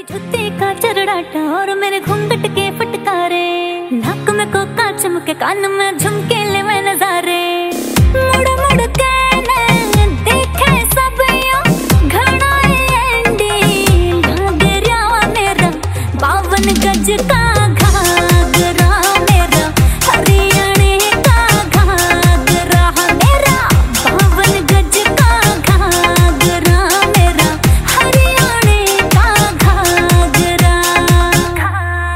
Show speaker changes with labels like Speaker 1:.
Speaker 1: जुत्ती का चरड़ाटा और मेरे घूंघट के फटकारे, नाक में कोका चमके, कान में झुमके ले मैं नजारे। मुड़ मुड़ के देखे सब यो घना एंडी, लाग रहा मेरा 52 गज का